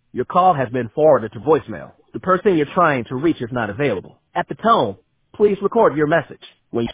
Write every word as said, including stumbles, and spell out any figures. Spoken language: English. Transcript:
Your call has been forwarded to voicemail. The person you're trying to reach is not available. At the tone, please record your message.